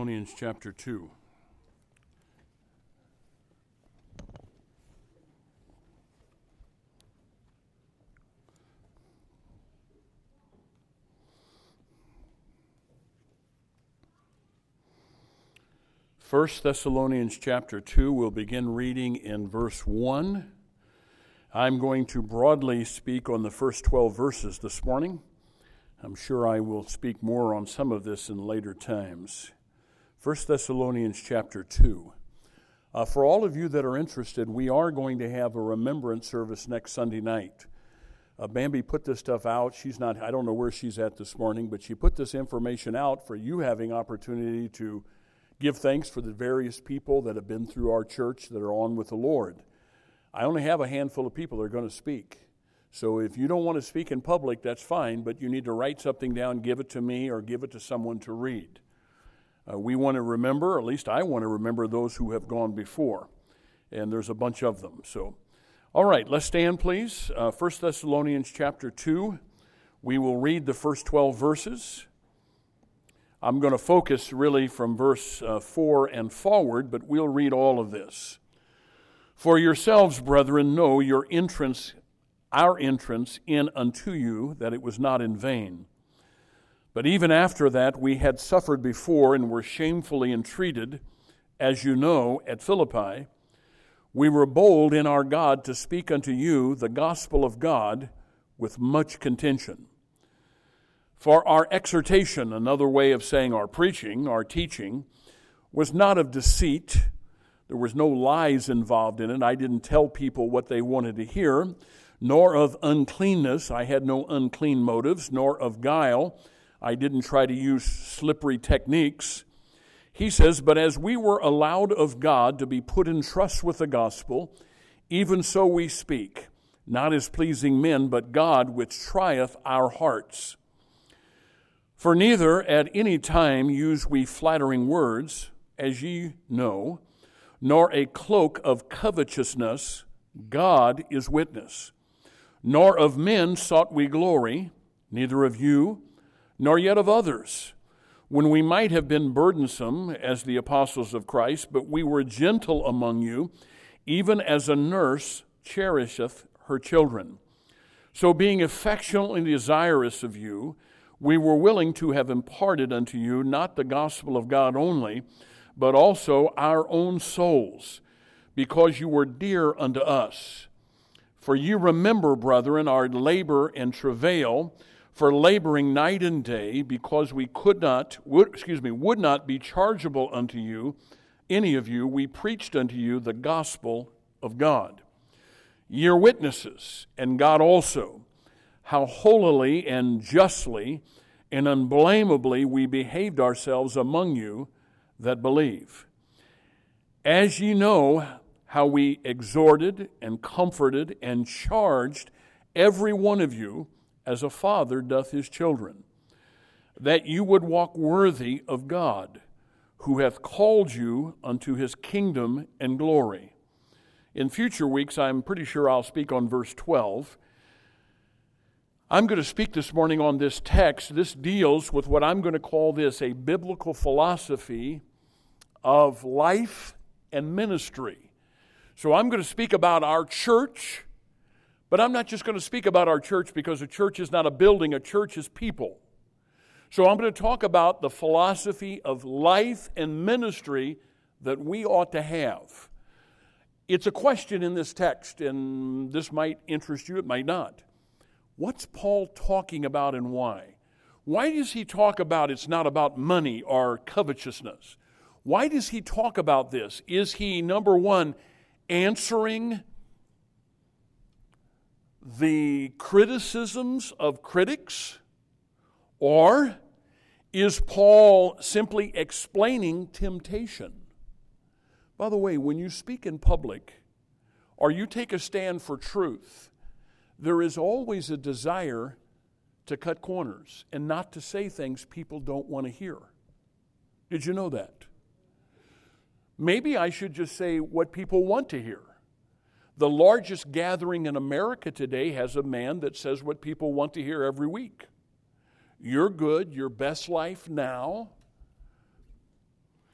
Thessalonians chapter 2. First Thessalonians chapter 2, we'll begin reading in verse 1. I'm going to broadly speak on the first 12 verses this morning. I'm sure I will speak more on some of this in later times. First Thessalonians chapter 2. For all of you that are interested, we are going to have a remembrance service next Sunday night. Bambi put this stuff out. I don't know where she's at this morning, but she put this information out for you having opportunity to give thanks for the various people that have been through our church that are on with the Lord. I only have a handful of people that are going to speak. So if you don't want to speak in public, that's fine, but you need to write something down, give it to me, or give it to someone to read. We want to remember, or at least I want to remember, those who have gone before. And there's a bunch of them. So, all right, let's stand, please. 1 Thessalonians chapter 2. We will read the first 12 verses. I'm going to focus really from verse 4 and forward, but we'll read all of this. For yourselves, brethren, know our entrance in unto you, that it was not in vain. But even after that we had suffered before and were shamefully entreated, as you know, at Philippi, we were bold in our God to speak unto you the gospel of God with much contention. For our exhortation, another way of saying our preaching, our teaching, was not of deceit. There was no lies involved in it. I didn't tell people what they wanted to hear, nor of uncleanness. I had no unclean motives, nor of guile. I didn't try to use slippery techniques. He says, but as we were allowed of God to be put in trust with the gospel, even so we speak, not as pleasing men, but God which trieth our hearts. For neither at any time use we flattering words, as ye know, nor a cloak of covetousness, God is witness. Nor of men sought we glory, neither of you, nor yet of others, when we might have been burdensome as the apostles of Christ, but we were gentle among you, even as a nurse cherisheth her children. So being affectionately desirous of you, we were willing to have imparted unto you not the gospel of God only, but also our own souls, because you were dear unto us. For ye remember, brethren, our labor and travail, for laboring night and day, because we would not be chargeable unto you, any of you, we preached unto you the gospel of God. Ye are witnesses, and God also, how holily and justly and unblameably we behaved ourselves among you that believe. As ye know how we exhorted and comforted and charged every one of you as a father doth his children, that you would walk worthy of God, who hath called you unto his kingdom and glory. In future weeks, I'm pretty sure I'll speak on verse 12. I'm going to speak this morning on this text. This deals with what I'm going to call this a biblical philosophy of life and ministry. So I'm going to speak about our church, but I'm not just going to speak about our church because a church is not a building, a church is people. So I'm going to talk about the philosophy of life and ministry that we ought to have. It's a question in this text, and this might interest you, it might not. What's Paul talking about and why? Why does he talk about it's not about money or covetousness? Why does he talk about this? Is he, number one, answering the criticisms of critics? Or is Paul simply explaining temptation? By the way, when you speak in public or you take a stand for truth, there is always a desire to cut corners and not to say things people don't want to hear. Did you know that? Maybe I should just say what people want to hear. The largest gathering in America today has a man that says what people want to hear every week. You're good, your best life now.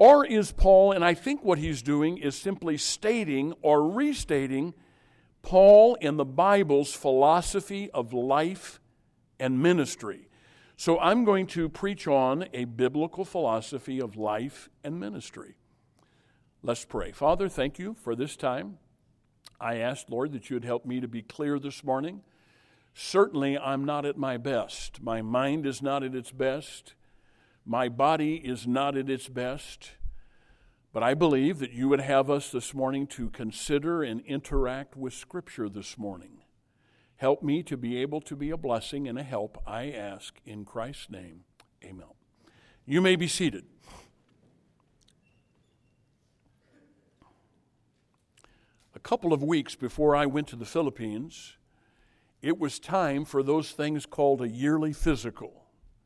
Or is Paul, and I think what he's doing is simply stating or restating Paul and the Bible's philosophy of life and ministry. So I'm going to preach on a biblical philosophy of life and ministry. Let's pray. Father, thank you for this time. I ask, Lord, that you would help me to be clear this morning. Certainly, I'm not at my best. My mind is not at its best. My body is not at its best. But I believe that you would have us this morning to consider and interact with Scripture this morning. Help me to be able to be a blessing and a help, I ask in Christ's name. Amen. You may be seated. A couple of weeks before I went to the Philippines, it was time for those things called a yearly physical.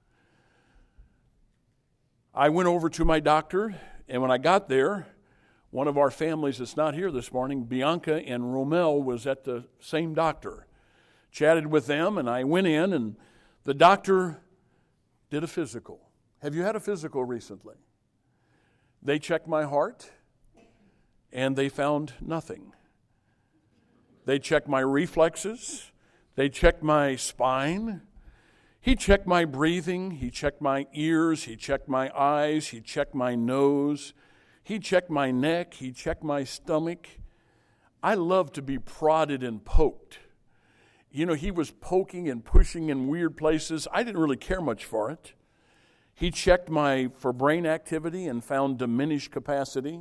I went over to my doctor, and when I got there, one of our families that's not here this morning, Bianca and Romel, was at the same doctor. Chatted with them, and I went in, and the doctor did a physical. Have you had a physical recently? They checked my heart, and they found nothing. They checked my reflexes. They checked my spine. He checked my breathing. He checked my ears. He checked my eyes. He checked my nose. He checked my neck. He checked my stomach. I love to be prodded and poked. You know, he was poking and pushing in weird places. I didn't really care much for it. He checked for brain activity and found diminished capacity.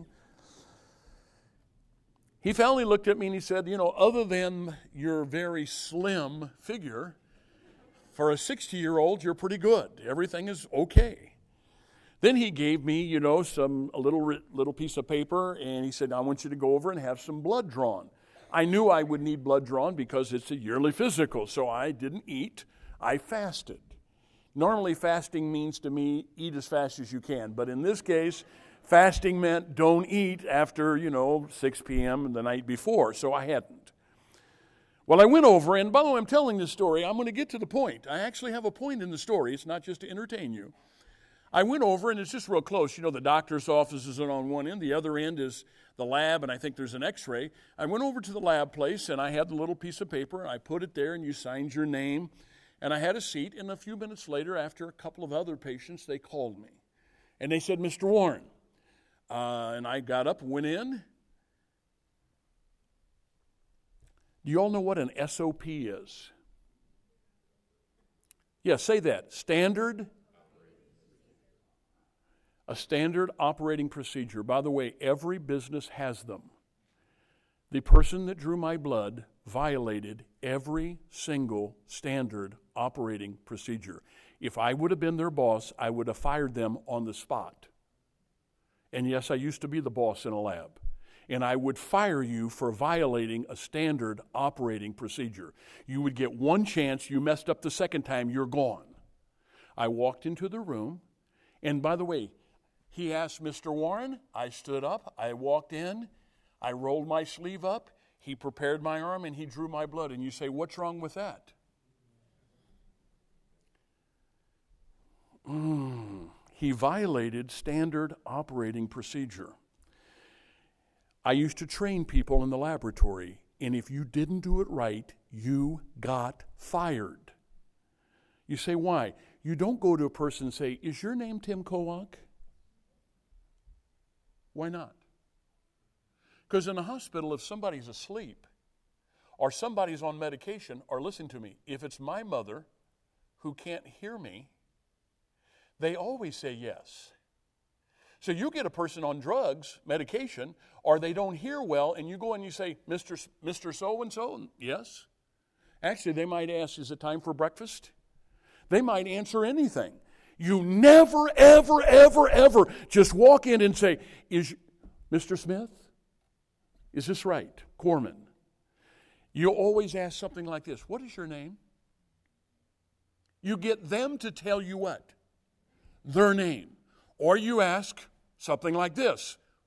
He finally looked at me and he said, you know, other than your very slim figure, for a 60-year-old, you're pretty good. Everything is okay. Then he gave me, you know, a little piece of paper, and he said, I want you to go over and have some blood drawn. I knew I would need blood drawn because it's a yearly physical, so I didn't eat. I fasted. Normally, fasting means to me, eat as fast as you can. But in this case, fasting meant don't eat after, 6 p.m. the night before, so I hadn't. Well, I went over, and by the way, I'm telling this story. I'm going to get to the point. I actually have a point in the story. It's not just to entertain you. I went over, and it's just real close. You know, the doctor's office is on one end. The other end is the lab, and I think there's an x-ray. I went over to the lab place, and I had the little piece of paper, and I put it there, and you signed your name. And I had a seat, and a few minutes later, after a couple of other patients, they called me. And they said, Mr. Warren. And I got up and went in. Do you all know what an SOP is? Yeah, say that. A standard operating procedure. By the way, every business has them. The person that drew my blood violated every single standard operating procedure. If I would have been their boss, I would have fired them on the spot. And yes, I used to be the boss in a lab. And I would fire you for violating a standard operating procedure. You would get one chance. You messed up the second time, you're gone. I walked into the room, and by the way, he asked Mr. Warren. I stood up. I walked in. I rolled my sleeve up. He prepared my arm, and he drew my blood. And you say, what's wrong with that? He violated standard operating procedure. I used to train people in the laboratory, and if you didn't do it right, you got fired. You say, why? You don't go to a person and say, is your name Tim Kowak? Why not? Because in a hospital, if somebody's asleep or somebody's on medication, or listen to me, if it's my mother who can't hear me, they always say yes. So you get a person on drugs, medication, or they don't hear well, and you go and you say, Mr. So-and-so, yes. Actually, they might ask, is it time for breakfast? They might answer anything. You never, ever, ever, ever just walk in and say, is Mr. Smith? Is this right? Corman. You always ask something like this, what is your name? You get them to tell you what? Their name. Or you ask something like this,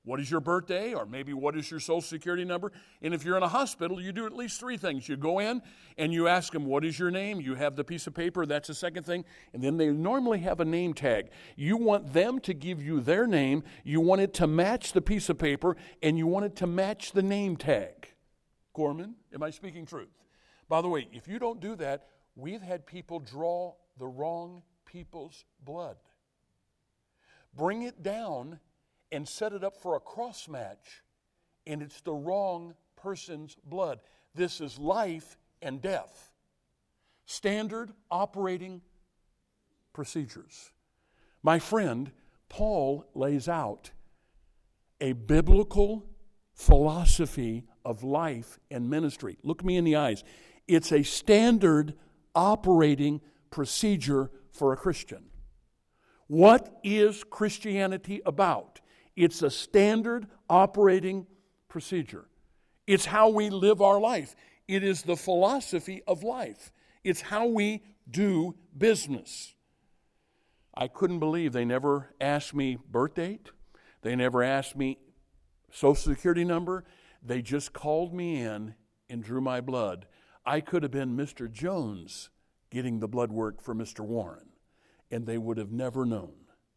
What is your birthday? Or maybe what is your social security number? And if you're in a hospital, you do at least three things. You go in and you ask them, what is your name? You have the piece of paper. That's the second thing. And then they normally have a name tag. You want them to give you their name. You want it to match the piece of paper, and you want it to match the name tag. Gorman, am I speaking truth? By the way, if you don't do that, we've had people draw the wrong people's blood. Bring it down and set it up for a cross match, and it's the wrong person's blood. This is life and death. Standard operating procedures. My friend, Paul lays out a biblical philosophy of life and ministry. Look me in the eyes. It's a standard operating procedure for a Christian. What is Christianity about? It's a standard operating procedure. It's how we live our life. It is the philosophy of life. It's how we do business. I couldn't believe they never asked me birth date. They never asked me social security number. They just called me in and drew my blood. I could have been Mr. Jones getting the blood work for Mr. Warren, and they would have never known.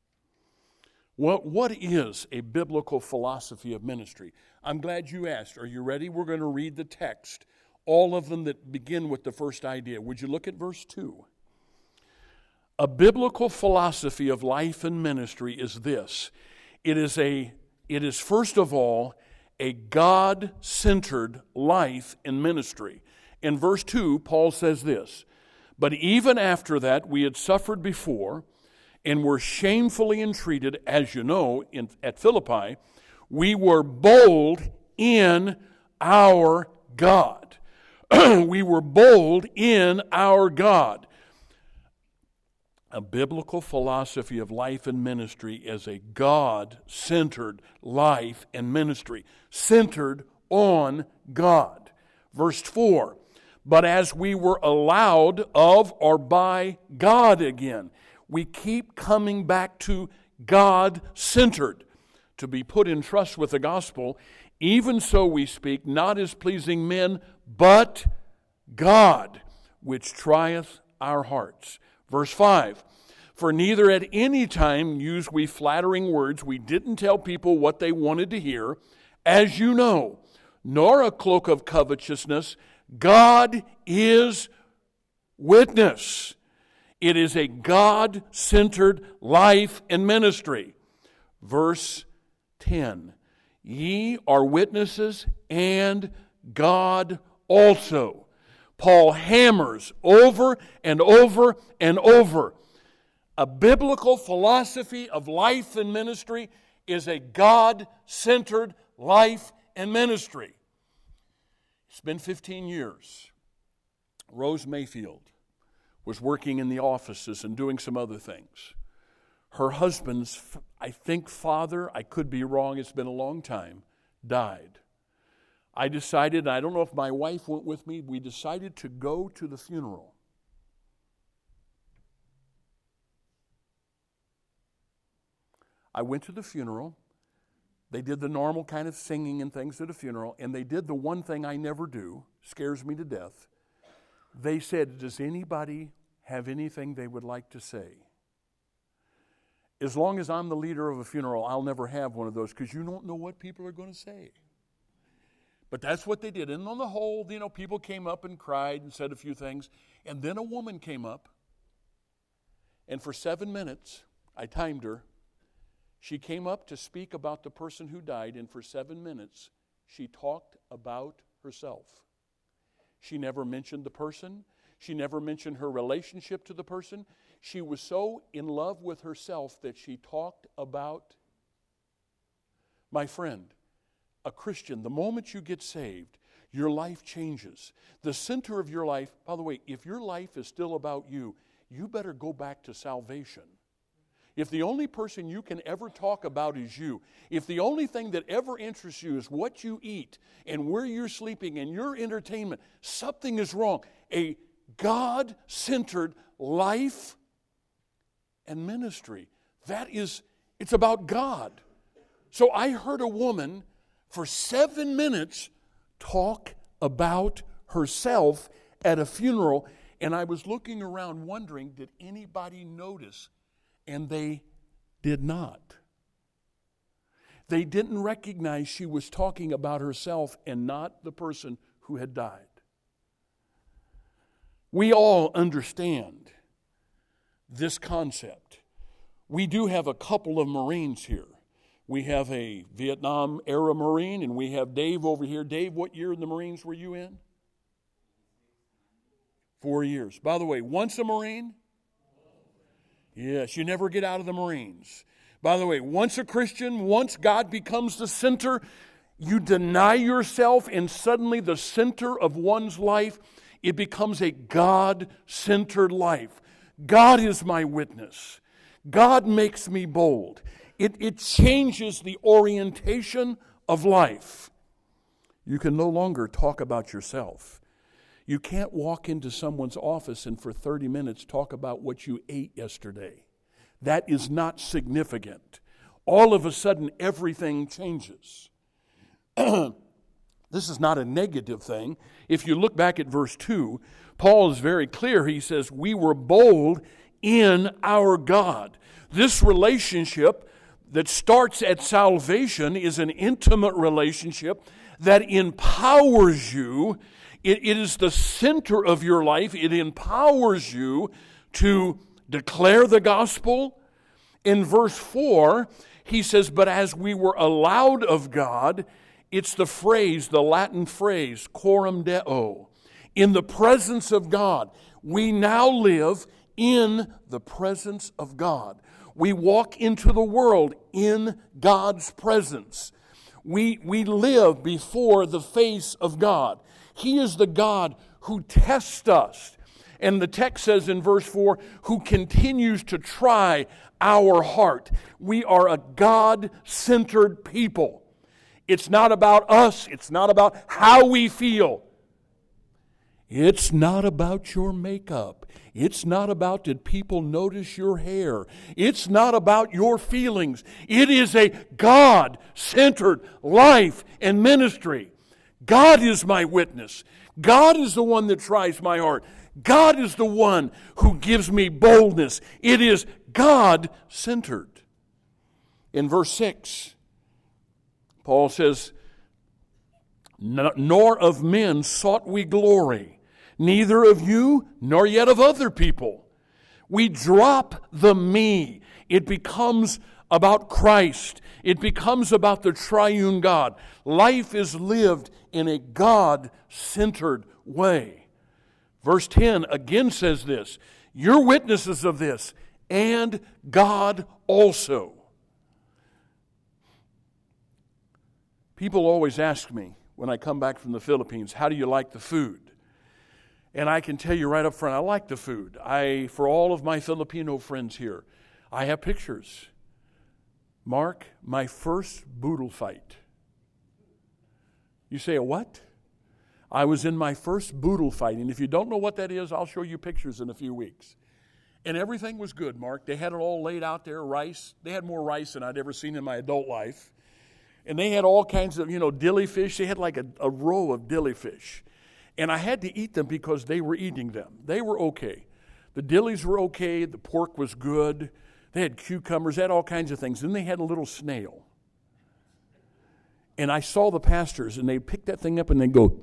What is a biblical philosophy of ministry? I'm glad you asked. Are you ready? We're going to read the text, all of them that begin with the first idea. Would you look at verse 2? A biblical philosophy of life and ministry is this. It is first of all a God-centered life and ministry. In verse 2, Paul says this, but even after that we had suffered before and were shamefully entreated, as you know, at Philippi, we were bold in our God. We were bold in our God. A biblical philosophy of life and ministry is a God-centered life and ministry, centered on God. Verse 4, but as we were allowed of or by God again. We keep coming back to God-centered, to be put in trust with the gospel. Even so we speak, not as pleasing men, but God, which trieth our hearts. Verse 5, for neither at any time use we flattering words. We didn't tell people what they wanted to hear, as you know, nor a cloak of covetousness. God is witness. It is a God-centered life and ministry. Verse 10, ye are witnesses and God also. Paul hammers over and over and over. A biblical philosophy of life and ministry is a God-centered life and ministry. It's been 15 years. Rose Mayfield was working in the offices and doing some other things. Her husband's, I think, father, I could be wrong, it's been a long time, died. I decided, I don't know if my wife went with me, we decided to go to the funeral. I went to the funeral. They did the normal kind of singing and things at a funeral, and they did the one thing I never do, scares me to death. They said, does anybody have anything they would like to say? As long as I'm the leader of a funeral, I'll never have one of those because you don't know what people are going to say. But that's what they did. And on the whole, people came up and cried and said a few things. And then a woman came up, and for 7 minutes, I timed her, she came up to speak about the person who died, and for 7 minutes, she talked about herself. She never mentioned the person. She never mentioned her relationship to the person. She was so in love with herself that she talked about. My friend, a Christian, the moment you get saved, your life changes. The center of your life, by the way, if your life is still about you, you better go back to salvation. If the only person you can ever talk about is you, if the only thing that ever interests you is what you eat and where you're sleeping and your entertainment, something is wrong. A God-centered life and ministry. It's about God. So I heard a woman for 7 minutes talk about herself at a funeral, and I was looking around wondering, did anybody notice? And they did not. They didn't recognize she was talking about herself and not the person who had died. We all understand this concept. We do have a couple of Marines here. We have a Vietnam-era Marine, and we have Dave over here. Dave, what year in the Marines were you in? 4 years. By the way, once a Marine? Yes, you never get out of the Marines. By the way, once a Christian, once God becomes the center, you deny yourself, and suddenly the center of one's life, it becomes a God-centered life. God is my witness. God makes me bold. It changes the orientation of life. You can no longer talk about yourself. You can't walk into someone's office and for 30 minutes talk about what you ate yesterday. That is not significant. All of a sudden, everything changes. This is not a negative thing. If you look back at verse 2, Paul is very clear. He says, we were bold in our God. This relationship that starts at salvation is an intimate relationship that empowers you. It is the center of your life. It empowers you to declare the gospel. In verse 4, he says, but as we were allowed of God, it's the phrase, the Latin phrase, coram Deo. In the presence of God. We now live in the presence of God. We walk into the world in God's presence. We live before the face of God. He is the God who tests us. And the text says in verse 4, who continues to try our heart. We are a God-centered people. It's not about us. It's not about how we feel. It's not about your makeup. It's not about did people notice your hair. It's not about your feelings. It is a God-centered life and ministry. God is my witness. God is the one that tries my heart. God is the one who gives me boldness. It is God-centered. In verse 6, Paul says, nor of men sought we glory, neither of you, nor yet of other people. We drop the me. It becomes about Christ. It becomes about the triune God. Life is lived in a God-centered way. Verse 10 again says this, you're witnesses of this, and God also. People always ask me when I come back from the Philippines, how do you like the food? And I can tell you right up front, I like the food. For all of my Filipino friends here, I have pictures. Mark, my first boodle fight. You say, a what? I was in my first boodle fight. And if you don't know what that is, I'll show you pictures in a few weeks. And everything was good, Mark. They had it all laid out there, rice. They had more rice than I'd ever seen in my adult life. And they had all kinds of, dilly fish. They had like a row of dilly fish. And I had to eat them because they were eating them. They were okay. The dillies were okay. The pork was good. They had cucumbers. They had all kinds of things. Then they had a little snail. And I saw the pastors, and they'd pick that thing up, and they'd go.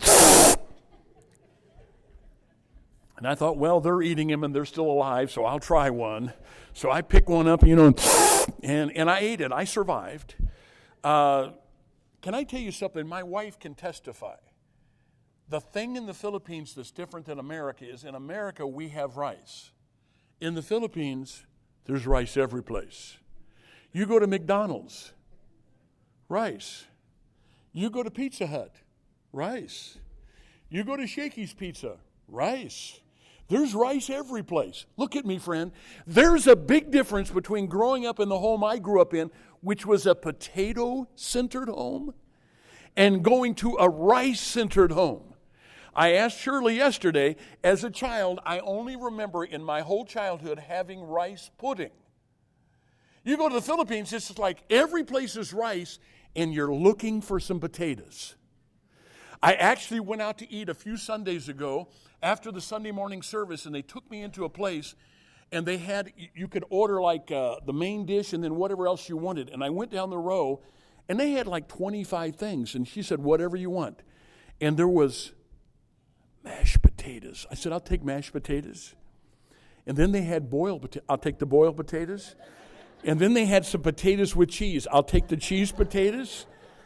And I thought, well, they're eating them, and they're still alive, so I'll try one. So I picked one up, and I ate it. I survived. Can I tell you something? My wife can testify. The thing in the Philippines that's different than America is in America we have rice. In the Philippines, there's rice every place. You go to McDonald's, rice. You go to Pizza Hut, rice. You go to Shakey's Pizza, rice. There's rice every place. Look at me, friend. There's a big difference between growing up in the home I grew up in, which was a potato-centered home, and going to a rice-centered home. I asked Shirley yesterday, as a child, I only remember in my whole childhood having rice pudding. You go to the Philippines, it's just like every place is rice, and you're looking for some potatoes. I actually went out to eat a few Sundays ago after the Sunday morning service, and they took me into a place, and they had, you could order like the main dish and then whatever else you wanted. And I went down the row, and they had like 25 things, and she said, whatever you want. And there was mashed potatoes. I said, I'll take mashed potatoes. And then they had boiled potatoes. I'll take the boiled potatoes. And then they had some potatoes with cheese. I'll take the cheese potatoes.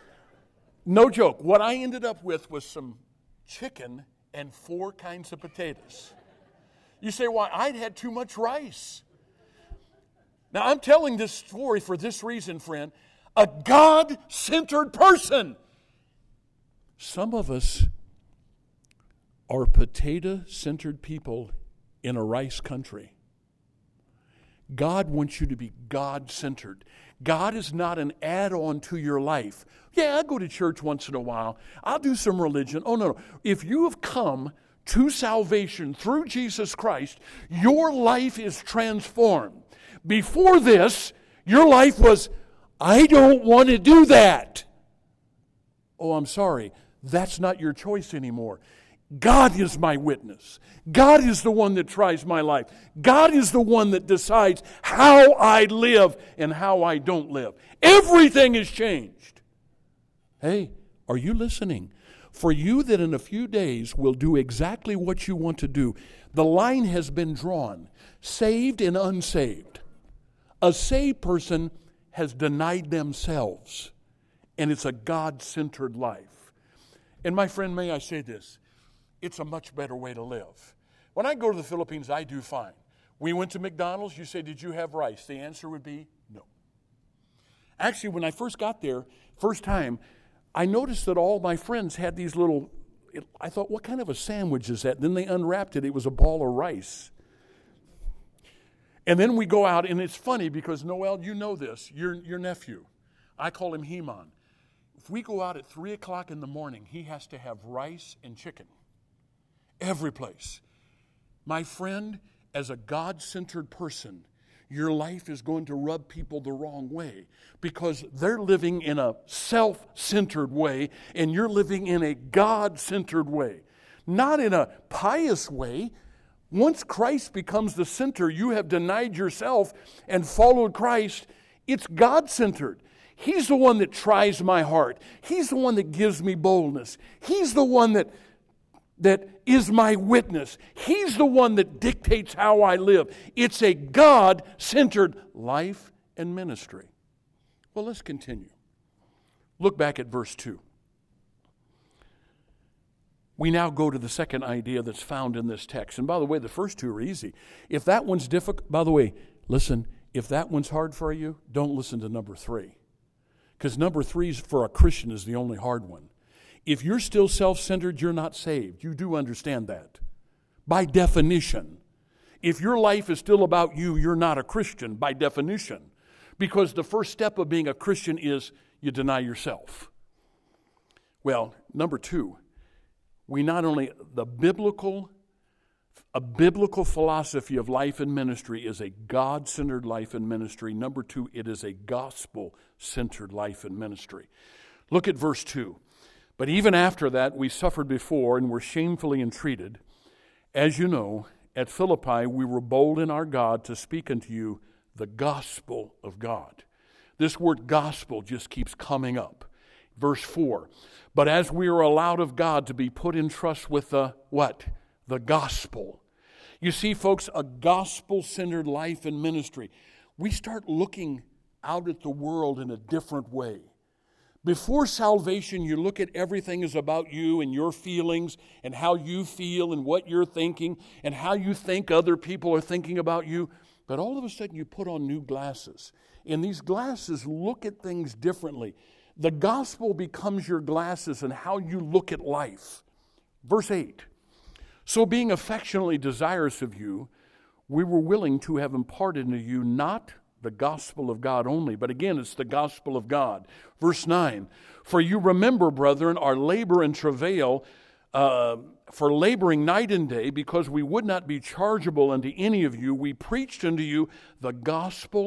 No joke. What I ended up with was some chicken and 4 kinds of potatoes. You say, why? I'd had too much rice. Now, I'm telling this story for this reason, friend. A God-centered person. Some of us are potato-centered people in a rice country. God wants you to be God-centered. God is not an add-on to your life. Yeah, I go to church once in a while. I'll do some religion. Oh, no. If you have come to salvation through Jesus Christ, your life is transformed. Before this, your life was, I don't want to do that. Oh, I'm sorry. That's not your choice anymore. God is my witness. God is the one that tries my life. God is the one that decides how I live and how I don't live. Everything has changed. Hey, are you listening? For you that in a few days will do exactly what you want to do, the line has been drawn, saved and unsaved. A saved person has denied themselves, and it's a God-centered life. And my friend, may I say this? It's a much better way to live. When I go to the Philippines, I do fine. We went to McDonald's. You say, did you have rice? The answer would be no. Actually, when I first got there, first time, I noticed that all my friends had these little, I thought, what kind of a sandwich is that? Then they unwrapped it. It was a ball of rice. And then we go out, and it's funny because, Noel, you know this, your nephew. I call him Heman. If we go out at 3 o'clock in the morning, he has to have rice and chicken. Every place. My friend, as a God-centered person, your life is going to rub people the wrong way because they're living in a self-centered way and you're living in a God-centered way. Not in a pious way. Once Christ becomes the center, you have denied yourself and followed Christ. It's God-centered. He's the one that tries my heart. He's the one that gives me boldness. He's the one that is my witness. He's the one that dictates how I live. It's a God-centered life and ministry. Well, let's continue. Look back at verse 2. We now go to the second idea that's found in this text. And by the way, the first two are easy. If that one's difficult, by the way, listen, if that one's hard for you, don't listen to number 3. Because number 3 for a Christian is the only hard one. If you're still self-centered, you're not saved. You do understand that. By definition. If your life is still about you, you're not a Christian by definition. Because the first step of being a Christian is you deny yourself. Well, number 2, we not only, a biblical philosophy of life and ministry is a God-centered life and ministry. Number 2, it is a gospel-centered life and ministry. Look at verse 2. But even after that, we suffered before and were shamefully entreated. As you know, at Philippi, we were bold in our God to speak unto you the gospel of God. This word gospel just keeps coming up. Verse 4, but as we are allowed of God to be put in trust with the what? The gospel. You see, folks, a gospel-centered life and ministry. We start looking out at the world in a different way. Before salvation, you look at everything is about you and your feelings and how you feel and what you're thinking and how you think other people are thinking about you. But all of a sudden, you put on new glasses. And these glasses look at things differently. The gospel becomes your glasses and how you look at life. Verse 8, so being affectionately desirous of you, we were willing to have imparted unto you not the gospel of God only, but again, it's the gospel of God. Verse 9, for you remember, brethren, our labor and travail, for laboring night and day, because we would not be chargeable unto any of you, we preached unto you the gospel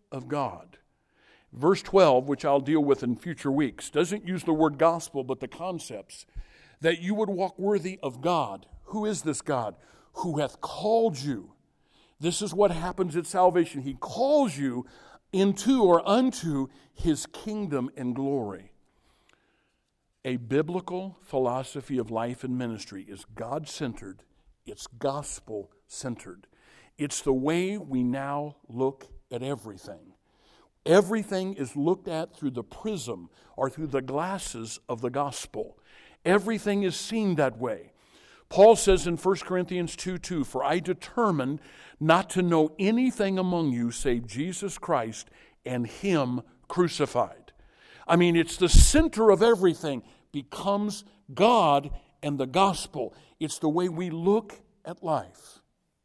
of God. Verse 12, which I'll deal with in future weeks, doesn't use the word gospel, but the concepts. That you would walk worthy of God. Who is this God? Who hath called you. This is what happens at salvation. He calls you into or unto His kingdom and glory. A biblical philosophy of life and ministry is God-centered. It's gospel-centered. It's the way we now look at everything. Everything is looked at through the prism or through the glasses of the gospel. Everything is seen that way. Paul says in 1 Corinthians 2:2, "For I determined not to know anything among you save Jesus Christ and Him crucified." I mean, it's the center of everything becomes God and the gospel. It's the way we look at life.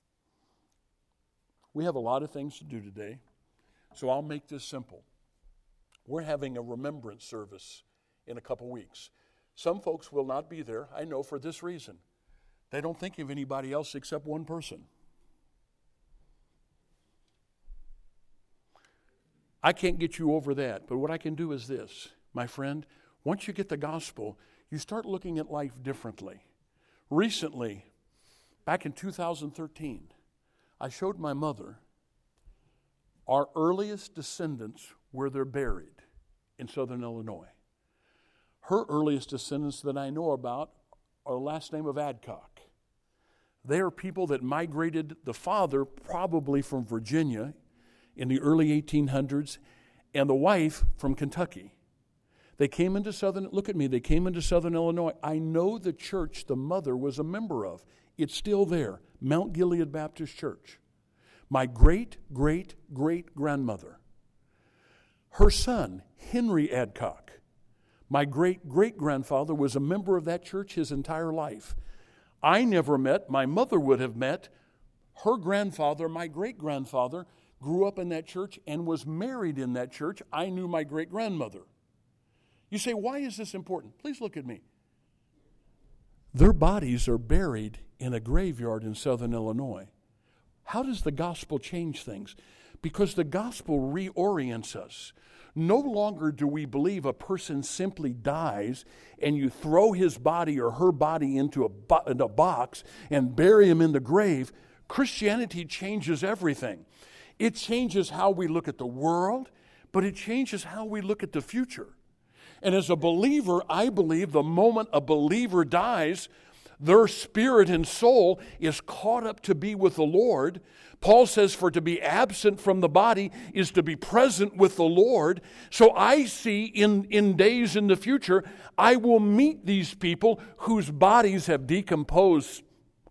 We have a lot of things to do today, so I'll make this simple. We're having a remembrance service in a couple weeks. Some folks will not be there, I know, for this reason. They don't think of anybody else except one person. I can't get you over that, but what I can do is this, my friend. Once you get the gospel, you start looking at life differently. Recently, back in 2013, I showed my mother our earliest descendants where they're buried in southern Illinois. Her earliest descendants that I know about are the last name of Adcock. They are people that migrated, the father probably from Virginia in the early 1800s, and the wife from Kentucky. They came into they came into southern Illinois. I know the church the mother was a member of. It's still there, Mount Gilead Baptist Church. My great-great-great-grandmother, her son, Henry Adcock, my great-great-grandfather was a member of that church his entire life. I never met, my mother would have met, her grandfather, my great-grandfather, grew up in that church and was married in that church. I knew my great-grandmother. You say, why is this important? Please look at me. Their bodies are buried in a graveyard in southern Illinois. How does the gospel change things? Because the gospel reorients us. No longer do we believe a person simply dies and you throw his body or her body into a box and bury him in the grave. Christianity changes everything. It changes how we look at the world, but it changes how we look at the future. And as a believer, I believe the moment a believer dies, their spirit and soul is caught up to be with the Lord. Paul says for to be absent from the body is to be present with the Lord. So I see in days in the future, I will meet these people whose bodies have decomposed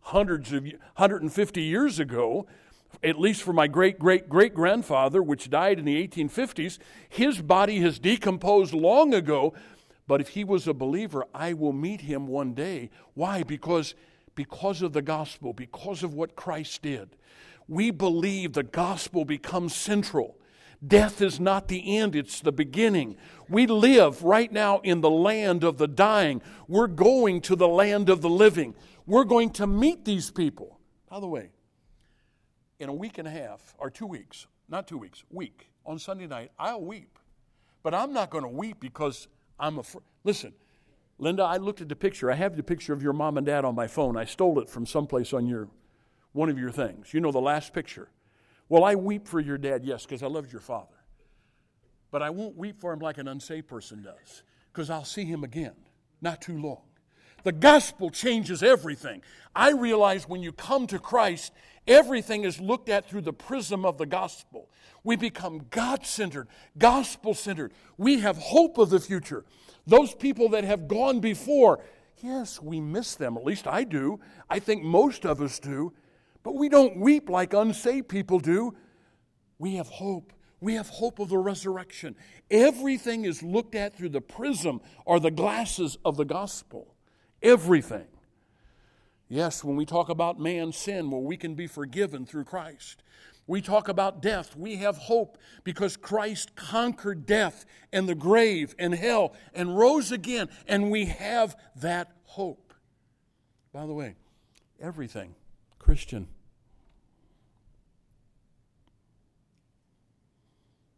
150 years ago, at least for my great-great-great-grandfather, which died in the 1850s. His body has decomposed long ago. But if he was a believer, I will meet him one day. Why? Because of the gospel, because of what Christ did. We believe the gospel becomes central. Death is not the end, it's the beginning. We live right now in the land of the dying. We're going to the land of the living. We're going to meet these people. By the way, in a week and a half, or 2 weeks, not 2 weeks, week, on Sunday night, I'll weep. But I'm not going to weep because I'm afraid. Listen, Linda, I looked at the picture. I have the picture of your mom and dad on my phone. I stole it from someplace on one of your things. You know, the last picture. Well, I weep for your dad, yes, because I loved your father. But I won't weep for him like an unsaved person does, because I'll see him again, not too long. The gospel changes everything. I realize when you come to Christ, everything is looked at through the prism of the gospel. We become God-centered, gospel-centered. We have hope of the future. Those people that have gone before, yes, we miss them. At least I do. I think most of us do. But we don't weep like unsaved people do. We have hope. We have hope of the resurrection. Everything is looked at through the prism or the glasses of the gospel. Everything. Yes, when we talk about man's sin, well, we can be forgiven through Christ. We talk about death. We have hope because Christ conquered death and the grave and hell and rose again, and we have that hope. By the way, everything, Christian,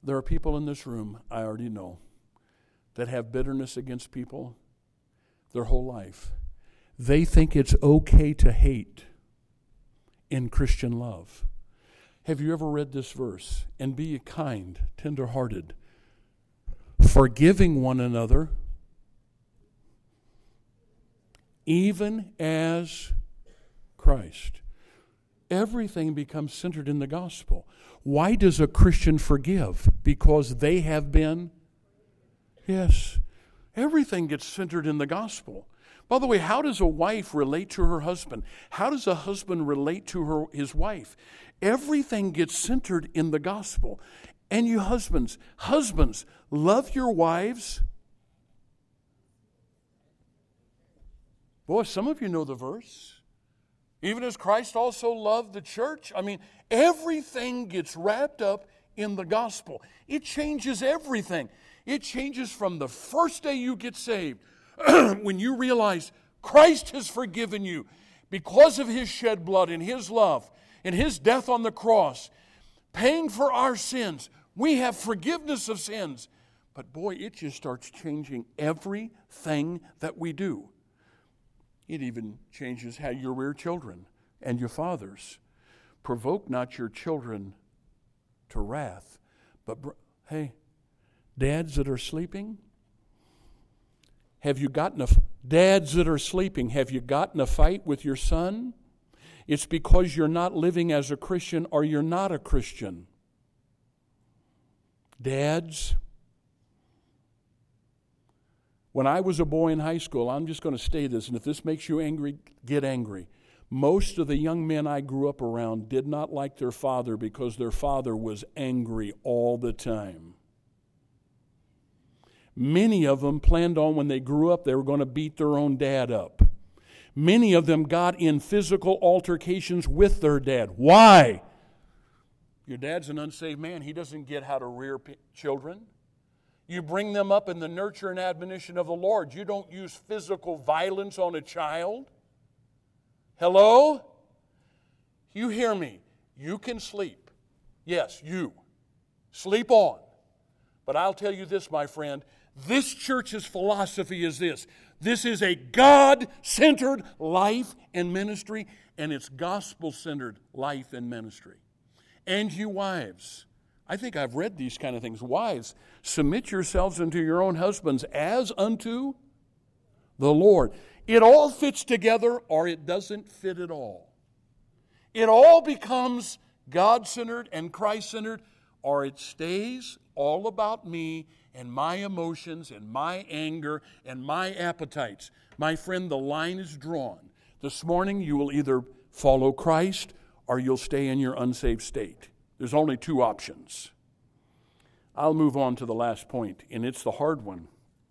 There are people in this room, I already know, that have bitterness against people their whole life. They think it's okay to hate in Christian love. Have you ever read this verse? And be kind, tender-hearted, forgiving one another, even as Christ. Everything becomes centered in the gospel. Why does a Christian forgive? Because they have been? Yes. Everything gets centered in the gospel. By the way, how does a wife relate to her husband? How does a husband relate to his wife? Everything gets centered in the gospel. And you husbands, love your wives. Boy, some of you know the verse. Even as Christ also loved the church. I mean, everything gets wrapped up in the gospel. It changes everything. It changes from the first day you get saved, when you realize Christ has forgiven you because of His shed blood and His love and His death on the cross, paying for our sins. We have forgiveness of sins. But boy, it just starts changing everything that we do. It even changes how you rear children and your fathers. Provoke not your children to wrath. But hey, dads that are sleeping, dads that are sleeping, have you gotten a fight with your son? It's because you're not living as a Christian or you're not a Christian. Dads, when I was a boy in high school, I'm just going to say this, and if this makes you angry, get angry. Most of the young men I grew up around did not like their father because their father was angry all the time. Many of them planned on when they grew up they were going to beat their own dad up. Many of them got in physical altercations with their dad. Why? Your dad's an unsaved man. He doesn't get how to rear children. You bring them up in the nurture and admonition of the Lord. You don't use physical violence on a child. Hello? You hear me. You can sleep. Yes, you. Sleep on. But I'll tell you this, my friend. This church's philosophy is this. This is a God-centered life and ministry, and it's gospel-centered life and ministry. And you wives, I think I've read these kind of things. Wives, submit yourselves unto your own husbands as unto the Lord. It all fits together or it doesn't fit at all. It all becomes God-centered and Christ-centered, or it stays all about me and my emotions and my anger and my appetites. My friend, the line is drawn. This morning you will either follow Christ or you'll stay in your unsaved state. There's only two options. I'll move on to the last point, and it's the hard one.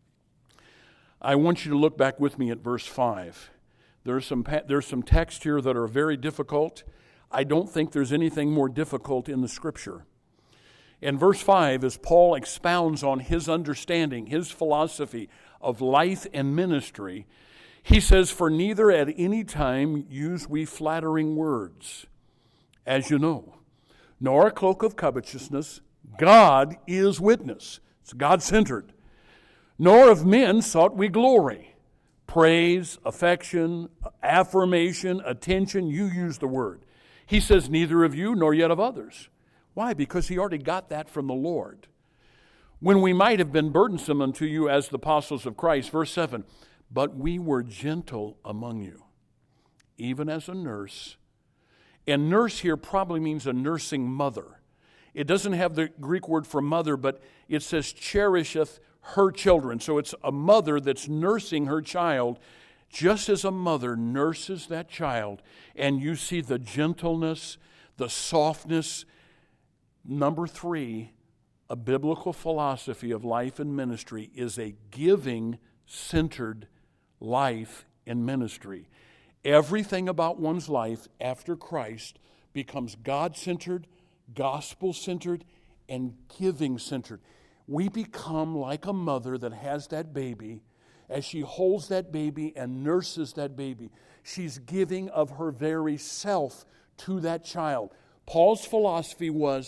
I want you to look back with me at verse 5. There's some text here that are very difficult. I don't think there's anything more difficult in the Scripture. In verse 5, as Paul expounds on his understanding, his philosophy of life and ministry, he says, "For neither at any time use we flattering words, as you know, nor a cloak of covetousness. God is witness." It's God-centered. "Nor of men sought we glory." Praise, affection, affirmation, attention, you use the word. He says, "Neither of you, nor yet of others." Why? Because he already got that from the Lord. "When we might have been burdensome unto you as the apostles of Christ." Verse 7, "But we were gentle among you, even as a nurse." And nurse here probably means a nursing mother. It doesn't have the Greek word for mother, but it says cherisheth her children. So it's a mother that's nursing her child, just as a mother nurses that child. And you see the gentleness, the softness. Number 3, a biblical philosophy of life and ministry is a giving-centered life and ministry. Everything about one's life after Christ becomes God-centered, gospel-centered, and giving-centered. We become like a mother that has that baby. As she holds that baby and nurses that baby, she's giving of her very self to that child. Paul's philosophy was,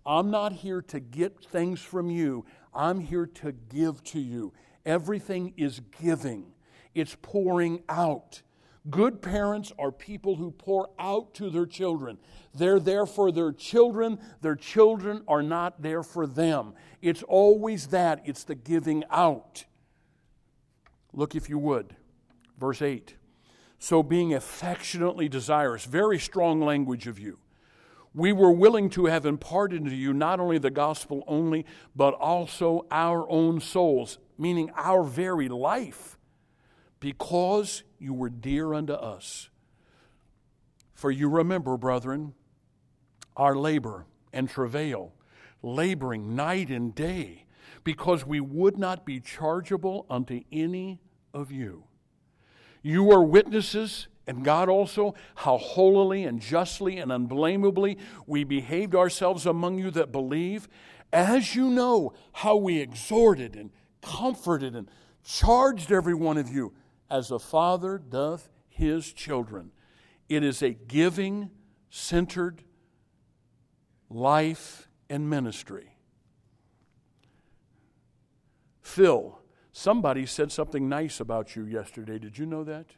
I'm not here to get things from you. I'm here to give to you. Everything is giving. It's pouring out. Good parents are people who pour out to their children. They're there for their children. Their children are not there for them. It's always that. It's the giving out. Look, if you would, verse 8. So being affectionately desirous, very strong language of you. We were willing to have imparted to you not only the gospel only, but also our own souls, meaning our very life, because you were dear unto us. For you remember, brethren, our labor and travail, laboring night and day, because we would not be chargeable unto any of you. You are witnesses, and God also, how holily and justly and unblameably we behaved ourselves among you that believe, as you know how we exhorted and comforted and charged every one of you, as a father doth his children. It is a giving-centered life and ministry. Phil, somebody said something nice about you yesterday. Did you know that?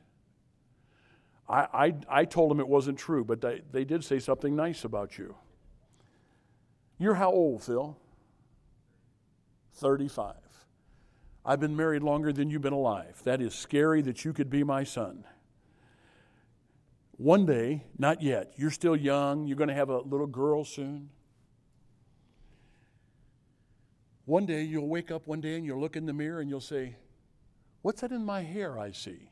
I told them it wasn't true, but they did say something nice about you. You're how old, Phil? 35. I've been married longer than you've been alive. That is scary that you could be my son. One day, not yet, you're still young, you're going to have a little girl soon. One day you'll wake up one day and you'll look in the mirror and you'll say, what's that in my hair I see?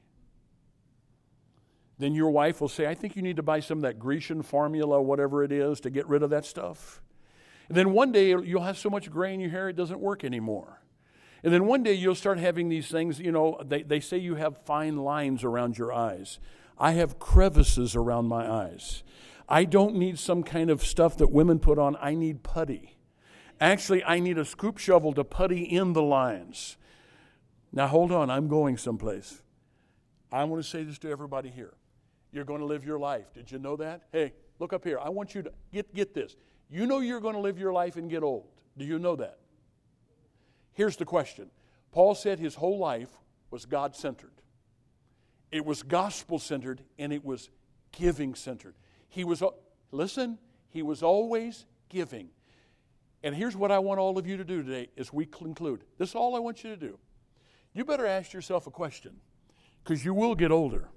Then your wife will say, I think you need to buy some of that Grecian formula, whatever it is, to get rid of that stuff. And then one day you'll have so much gray in your hair it doesn't work anymore. And then one day you'll start having these things, they say you have fine lines around your eyes. I have crevices around my eyes. I don't need some kind of stuff that women put on. I need putty. Actually, I need a scoop shovel to putty in the lines. Now, hold on. I'm going someplace. I want to say this to everybody here. You're going to live your life. Did you know that? Hey, look up here. I want you to get this. You know you're going to live your life and get old. Do you know that? Here's the question. Paul said his whole life was God-centered. It was gospel-centered, and it was giving-centered. He was always giving. And here's what I want all of you to do today as we conclude. This is all I want you to do. You better ask yourself a question, because you will get older.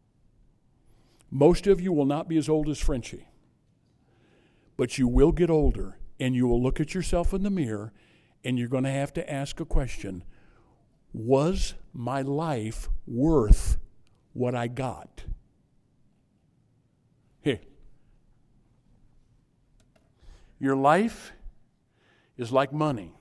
Most of you will not be as old as Frenchie. But you will get older, and you will look at yourself in the mirror, and you're going to have to ask a question. Was my life worth what I got? Hey, your life is like money.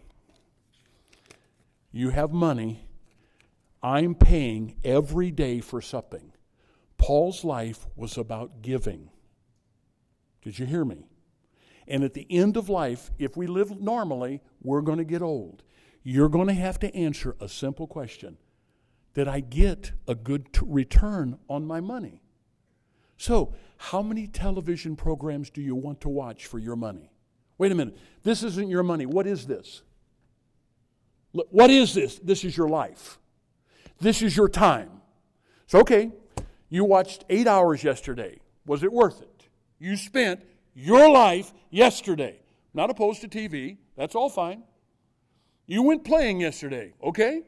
You have money. I'm paying every day for something. Paul's life was about giving. Did you hear me? And at the end of life, if we live normally, we're going to get old. You're going to have to answer a simple question. Did I get a good return on my money? So, how many television programs do you want to watch for your money? Wait a minute. This isn't your money. What is this? Look, what is this? This is your life. This is your time. So, okay, you watched 8 hours yesterday. Was it worth it? You spent your life yesterday. Not opposed to TV. That's all fine. You went playing yesterday. Okay?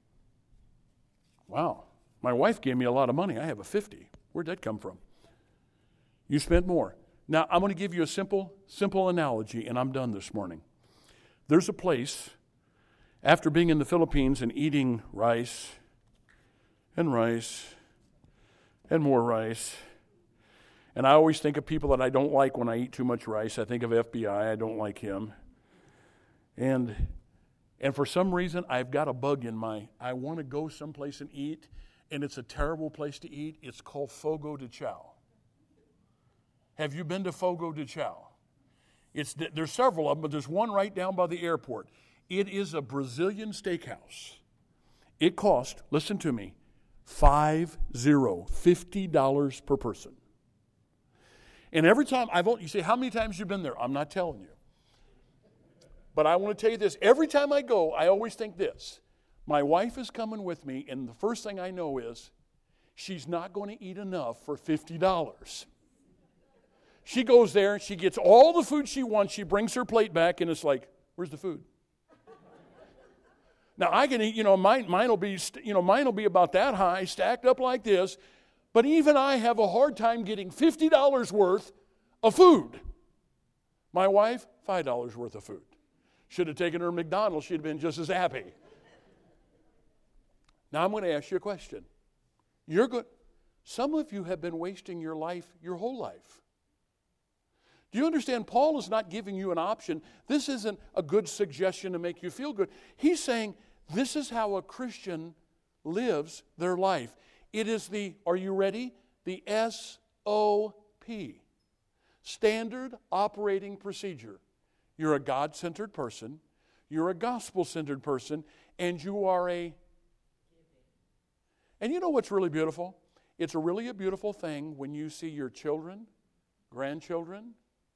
Wow. My wife gave me a lot of money. I have a 50. Where'd that come from? You spent more. Now, I'm going to give you a simple analogy, and I'm done this morning. There's a place, after being in the Philippines and eating rice and more rice, and I always think of people that I don't like when I eat too much rice. I think of FBI. I don't like him. And for some reason, I've got a bug in I want to go someplace and eat, and it's a terrible place to eat. It's called Fogo de Chao. Have you been to Fogo de Chao? There's several of them, but there's one right down by the airport. It is a Brazilian steakhouse. It cost, listen to me, $50 per person. And every time you say, how many times have you been there? I'm not telling you. But I want to tell you this. Every time I go, I always think this. My wife is coming with me, and the first thing I know is she's not going to eat enough for $50. She goes there, and she gets all the food she wants. She brings her plate back, and it's like, where's the food? Now, I can eat, mine will be about that high, stacked up like this. But even I have a hard time getting $50 worth of food. My wife, $5 worth of food. Should have taken her to McDonald's. She'd have been just as happy. Now, I'm going to ask you a question. Some of you have been wasting your life, your whole life. Do you understand? Paul is not giving you an option. This isn't a good suggestion to make you feel good. He's saying this is how a Christian lives their life. It is are you ready? The SOP. Standard Operating Procedure. You're a God-centered person. You're a gospel-centered person. And you are And you know what's really beautiful? It's really a beautiful thing when you see your children, grandchildren,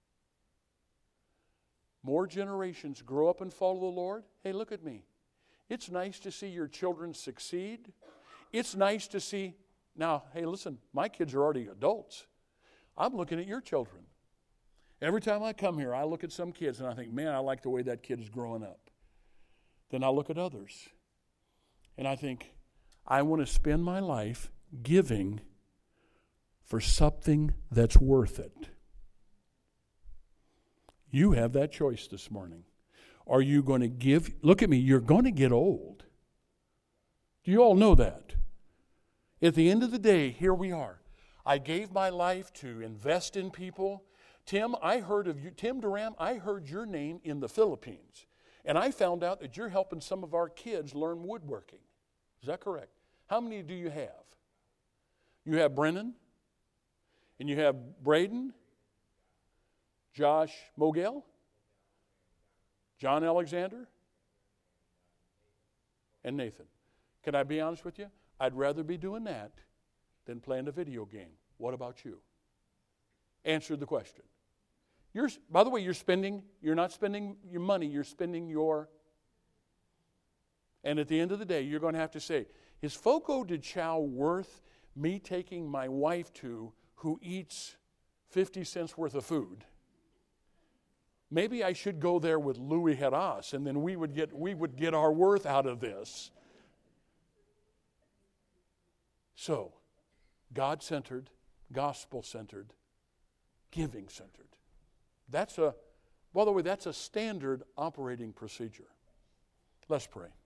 more generations grow up and follow the Lord. Hey, look at me. It's nice to see your children succeed. It's nice to see, now, hey, listen, my kids are already adults. I'm looking at your children. Every time I come here, I look at some kids and I think, man, I like the way that kid is growing up. Then I look at others and I think, I want to spend my life giving for something that's worth it. You have that choice this morning. Are you going to give? Look at me, you're going to get old. Do you all know that? At the end of the day, here we are. I gave my life to invest in people. Tim, I heard of you. Tim Duran, I heard your name in the Philippines. And I found out that you're helping some of our kids learn woodworking. Is that correct? How many do you have? You have Brennan, and you have Braden, Josh Mogel, John Alexander, and Nathan. Can I be honest with you? I'd rather be doing that than playing a video game. What about you? Answer the question. By the way, you're not spending your money, you're spending your. And at the end of the day, you're going to have to say, is Fogo de Chao worth me taking my wife to who eats 50 cents worth of food? Maybe I should go there with Louis Heras, and then we would get our worth out of this. So, God-centered, gospel-centered, giving-centered. By the way, that's a standard operating procedure. Let's pray.